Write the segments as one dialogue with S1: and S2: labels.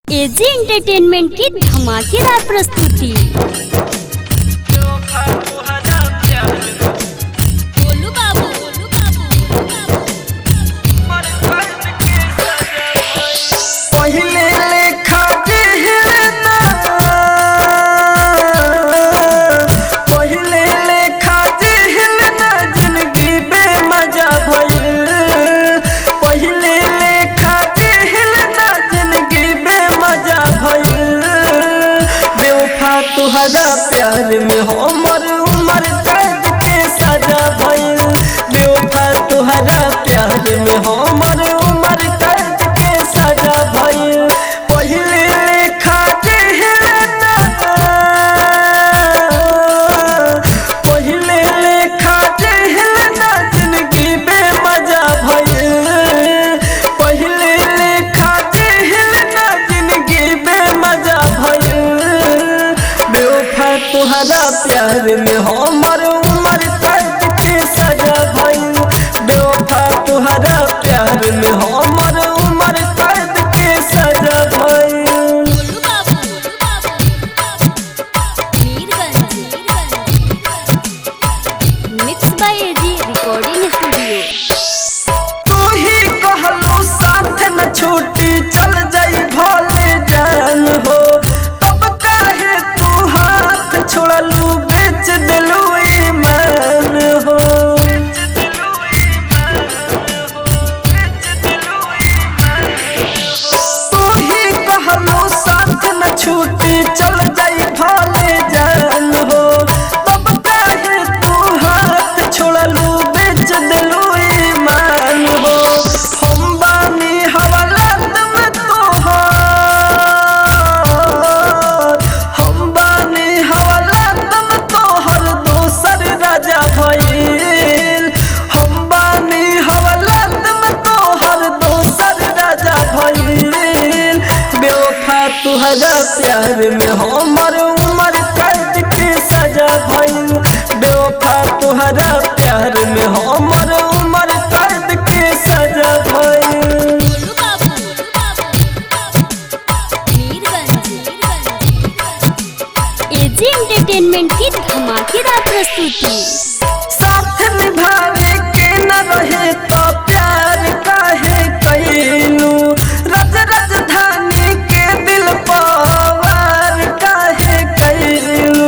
S1: AG entertainment की धमाकेदार प्रस्तुति। बोलू बाबू, बोलू बाबू।
S2: पहिले लेखा जिहना, पहिले लेखा जिहना जिंदगी बेमजा भइल। पहिले लेखा जिहना जिंदगी बेमजा भइल। बेवफा तुहरा प्यार में हमर उम्र कैद के सजा भइल। बेवफा तुहरा प्यार में हमर उम्र कैद के सजा भइल। पहिले लेखा जिहना, पहिले लेखा जिहना जिंदगी बेमजा भइल। पहिले लेखा जिहना जिंदगी बेमजा भइल। बेवफा तुहरा प्यार में हमर उम्र कैद के सजा भइल। बेवफा तुहरा प्यार में हमर उम्र कैद के सजा भइल।
S1: बोलू बाबू, Mirganj. Mix by AG recording studio.
S2: तू ही कहलू साथ न छूटी चल जाई भले जान हो। तब काहे तू हाथ छोड़लू बेच दिलू ईमान हो। तू ही कहलू साथ न छूटी चल जाई भले जान हो। तब काहे तू हाथ छोड़लू बेच दिलू ईमान हो। हम बानी हवालात में तोहार, हम बानी हवालात में तोहर दोसर राजा भइल। हम बानी हवालात में तोहर दोसर राजा भइल। बेवफा तुहरा प्यार में हमर उम्र कैद के सजा भइल। बेवफा तुहरा प्यार में हमर उम्र कैद के सजा भइल।
S1: बोलू बाबू, मीरगंज। एजी एंटरटेनमेंट की धमाकेदार प्रस्तुति।
S2: साथ निभावे के न रहे तो प्यार काहे कैलू। रज राजधानी के दिल पावार काहे कैलू।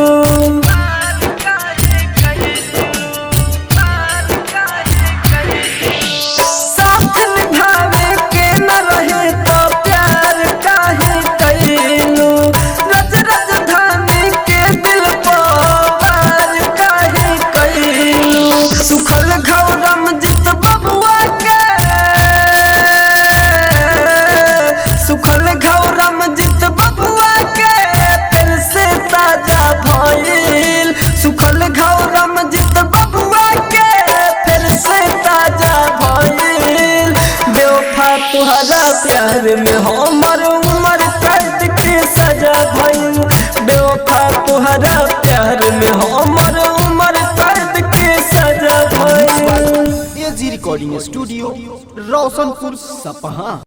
S2: साथ निभावे के न रहे तो प्यार काहे कैलू। रज राजधानी के दिल पावार काहे कैलू। सुखल घौरम जित बबुआ के, सुखल घौरम जित बबुआ के फिर से ताजा भइल। सुखल घौरम जित बबुआ के फिर से ताजा भइल। बेवफा तुहरा प्यार में हमर उम्र कैद के सजा भइल। बेवफा तुहरा प्यार में हमर उम्र कैद के सजा भइल।
S3: एजी रिकॉर्डिंग स्टूडियो रोशनपुर सपहा।